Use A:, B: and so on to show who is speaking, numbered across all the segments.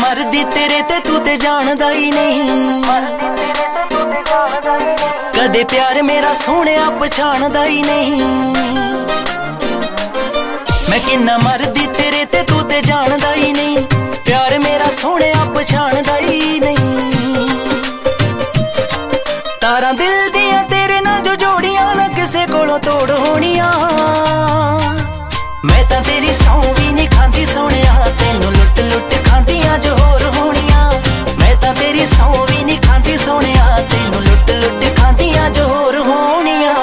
A: मरदी तेरे ते तू ते जानदा ही नहीं। कदे प्यार मेरा सोहणिया पछाणदा ही नहीं। मैं किन्ना मरदी तेरे ते तू ते जानदा ही नहीं। प्यार मेरा सोहणिया पछाणदा ही नहीं। तारा दिल दिया तेरे ना जो जोड़ियां ना किसे कोलों तोड़ होनियां। मैं तां तेरी सौं भी नहीं खांदी सोहणिया, तेनू लुट लुट खांदियां जो होर होनियां। मैं तां तेरी सौं भी नहीं खांदी सोहणिया, तेनू लुट लुट खांदियां जो होर होनियां।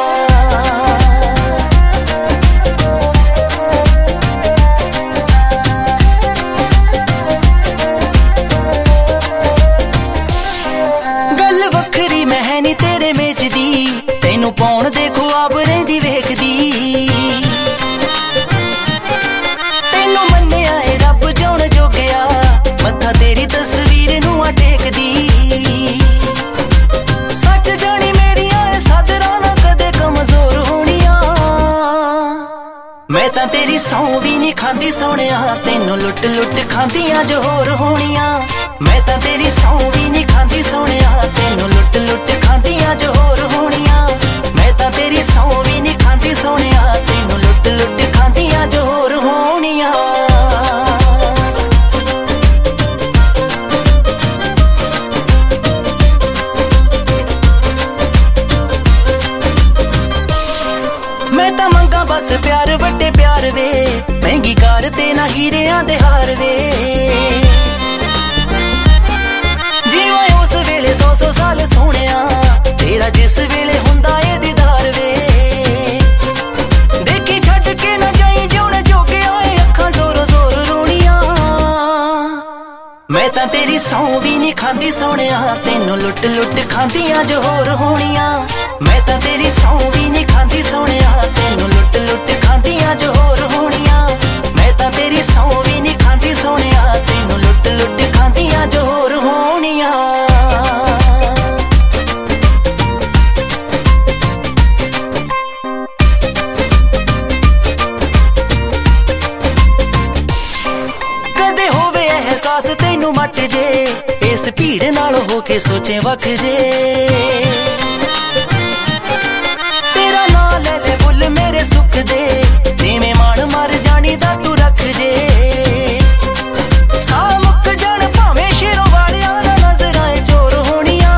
A: गल वखरी मैं है नी तेरे मेच दी, तेनू पाउण दे ख्वाब रहिंदी वेखदी। तेरी तस्वीर नू टेकदी। सच जानी मेरिया सदरां ना कदे कमजोर होनियां। मैं तां तेरी सौं भी नहीं खांदी सोहणिया, तेनू लुट लुट खांदियां जो होर होनियां। मैं तां तेरी सौं भी नहीं खांदी सोहणिया, तेनू लुट लुट खांदियां जो होर होनियां। मैं तां तेरी सौं भी नहीं खांदी सोहणिया, तेनू लुट लुट खांदियां जो होर होनियां। मैं तां मंगा बस प्यार वड्डे प्यार वे, महंगी कार ते ना हीरियां दे हार वे। जीवां उस वेले 100 साल सोहणिया, तेरा जिस वेले हुंदा ए दीदार वे। देखी छड्ड के ना जाई जिउण जोगे आए अखां जोर जोर रोनियां। मैं तां तेरी सौं भी नहीं खांदी सोहणिया, तेनू लुट लुट खांदियां जो होर होनियां। मैं तां तेरी सौं भी नहीं खांदी सोहणिया, तेनू लुट लुट खांदियां जो होर होनियां। मैं तां तेरी सौं भी नहीं खांदी सोहणिया, तेनू लुट लुट खांदियां जो होर होनियां। कदे होवे एहसास तैनू मट जे, इस भीड़ नाल होके सोचे वख जे। मेरे सुख दे जिवें मान मर जानी दा तू रख जे। सा मुक जान भावें शेरों वालियां ना नजरां चोर होनियां।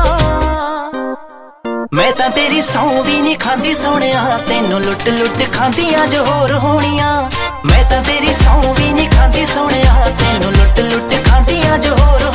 A: मैं तां तेरी सौं भी नहीं खांदी सोहणिया, तेनू लुट लुट खांदियां जो होर होनियां। मैं तां तेरी सौं भी नहीं खांदी सोहणिया, तेनू लुट लुट खांदियां जो होर